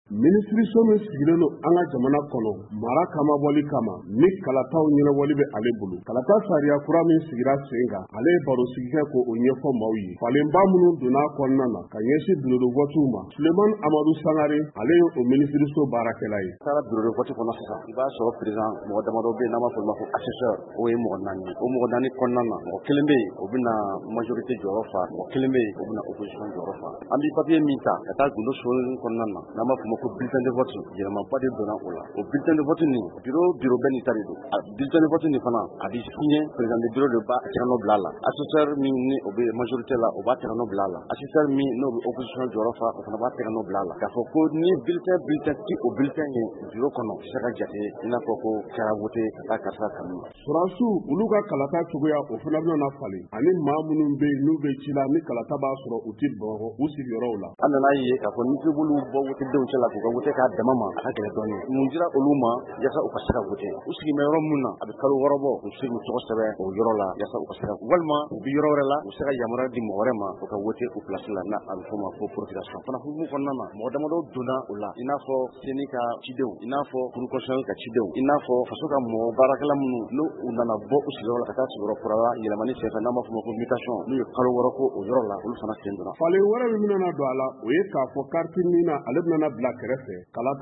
minisiriso min sigilen don an ka jamana kɔnɔ mara kama bɔli kama ni kalataw ɲɛnabɔli bɛ ale bolo. Kalata sariya kura min sigira sen kan ale ye baro sigi kɛ k'o ɲɛfɔ maaw ye. Falenba minnu donna kɔnɔna na ka ɲɛsin bureau de vote ma. Sulemani Amadu Sangare ale ye o minisiriso baarakɛla ye. Taara bureau de vote kɔnɔ sisan i b'a sɔrɔ président mɔgɔ damadɔ bɛ yen n'an b'a fɔ o ma ko assesseur o ye mɔgɔ 4 o mɔgɔ 4 kɔnɔna na mɔgɔ kelen bɛ yen o bɛna majorité jɔyɔrɔ fa mɔgɔ kelen bɛ yen o bɛna opposition jɔyɔrɔ fa. An bɛ papier min ta ka taa gundo so kɔnɔna na n'an b'a fɔ o ma ko bulletin de vote yɛlɛmaba de donna o la. O bulletin de vote nin bureau bɛɛ ni ta de don. Bulletin de vote nin fana a bɛ signé président de bureau de b'a tɛgɛnɔ bila a la. Assesseur min ni o bɛ majorité la o b'a tɛgɛnɔ bila a la. Assesseur min n'o bɛ opposition jɔyɔrɔ fa o fana b'a tɛgɛnɔ bila a la. K'a fɔ ko ni bulletin ti o bulletin ye bureau kɔnɔ se ka jate i n'a fɔ ko kɛra vote ka taa karisa kanu. Surasiw olu ka kalata cogoya o fana bɛna falen ani maa minnu bɛ yen n'u bɛ ci la ni kalata b'a sɔrɔ u tɛ Bamakɔ u sigiyɔrɔw la. An nana ye k'a fɔ ni tribunal bɔ vote denw cɛ la k'u ka vote k'a dama ma a ka gɛlɛn dɔɔnin. Mun dira olu ma yaasa u ka se ka vote. U sigimɛ yɔrɔ min na a bɛ kalo 6 bɔ u se k'u tɔgɔ sɛbɛn o yɔrɔ la yaasa u ka se ka walima u bɛ yɔrɔ wɛrɛ la u se ka yamaruya di mɔgɔ wɛrɛ ma u ka vote o place la n'a a bɛ fɔ o ma ko procuration. Fana hukumu kɔnɔna na mɔgɔ damadɔ donna o la i n'a fɔ CENI ka cidenw i n'a fɔ Cour constitutionnelle ka cidenw i n'a fɔ faso ka mɔgɔ baarakɛla minnu n'u nana bɔ u sigiyɔrɔ la ka taa sigiyɔrɔ kura la yɛlɛmani senfɛ n'an b'a fɔ o ma ko mutation n'u ye kalo 6 ko o yɔrɔ la olu fana sen donna. Falen wɛrɛ min bɛna don a la o ye k'a fɔ carte min na ale bɛna bila kɛrɛfɛ kalata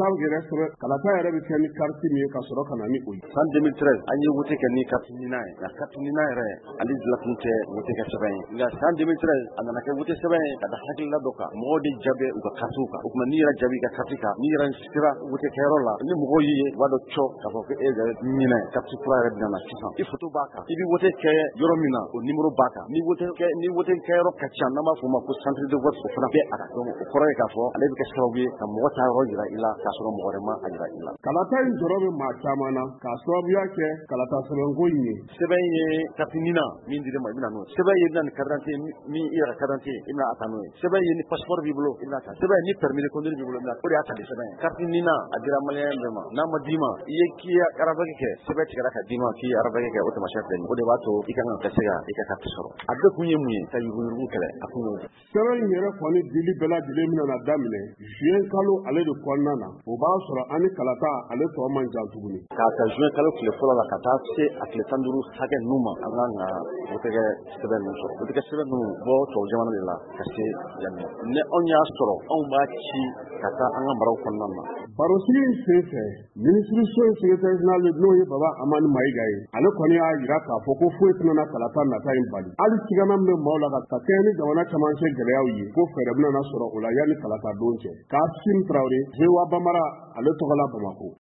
yɛrɛ bɛ kɛ ni carte min ye ka sɔrɔ ka na ni o ye. San 2013 an ye vote kɛ ni carte nina ye nka carte nina yɛrɛ ale dilankun tɛ vote kɛ sɛbɛn ye nka san 2013 a nana kɛ vote sɛbɛn ye ka da hakilila dɔ kan mɔgɔw de jaabi u ka carte kan o tuma n'i yɛrɛ jaabi ka carte kan n'i yɛrɛ sera vote kɛyɔrɔ la ni mɔgɔw y'i ye u b'a dɔn cɔ k'a fɔ ko e yɛrɛ ɲinɛ carte kura yɛrɛ bɛna na sisan i photo b'a kan i bɛ vote kɛ yɔrɔ min na o numéro b'a kan ni vote kɛyɔrɔ ka ca n'an b'a fɔ o ma ko centre de vote o fana bɛ a kan donc o kɔrɔ ye k'a fɔ ale bɛ kɛ sababu ye ka mɔgɔ ta yɔrɔ yira i la k'a sɔrɔ mɔgɔ wɛrɛ ma a yira i la. Kalata in jɔrɔ bɛ maa caman na k'a sababuya kɛ kalata sɛbɛnko in ye. Sɛbɛn ye carte nina min dir'i ma i bɛna n'o ye. Sɛbɛn ye ni carte d'identité min i yɛrɛ carte d'identité i bɛna a ta n'o ye. Sɛbɛn ye ni passeport b'i bolo i bɛna ta. Sɛbɛn ni permis de conduire b'i bolo i bɛna o de y'a ta di sɛbɛn ye. Carte nina a dira maliyɛn bɛɛ ma n'a ma d'i ma i ye k'i ye arabaki kɛ sɛbɛn tigɛra ka d'i ma k'i ye arabaki kɛ o tamasiyɛn filɛ nin ye o de b'a to i kan ka se ka i ka carte sɔrɔ. A bɛɛ kun ye mun ye ka yugu-yugu kɛlɛ a kun y'o de. Sɛbɛn in yɛrɛ kɔni dili bɛɛ lajɛlen bɛna daminɛ juin kalo ale de kɔnɔna na o b'a sɔrɔ ani kalata ale tɔ man jan tuguni. K'a ta juin kalo tile fɔlɔ la ka taa se a tile 15 hakɛ ninnu ma an kan ka vote kɛ sɛbɛn ninnu sɔrɔ. Vote kɛ sɛbɛn ninnu bɔ tubabu jamana de la ka se yan nɔ. Ni anw y'a sɔrɔ anw b'a ci ka taa an ka maraw kɔnɔna na. Barosigi in sen fɛ minisiriso in secrétaire général n'o ye Baba Amani Mayiga ye ale kɔni y'a jira k'a fɔ ko foyi tɛna kalata nata in bali. Hali sigana min bɛ maaw la ka kɛɲɛ ni jamana camancɛ gɛlɛyaw ye ko fɛɛrɛ bɛna sɔrɔ o la yanni kalata don cɛ. Kassim Traoré, VOA Bambara ale tɔgɔ la Bamako.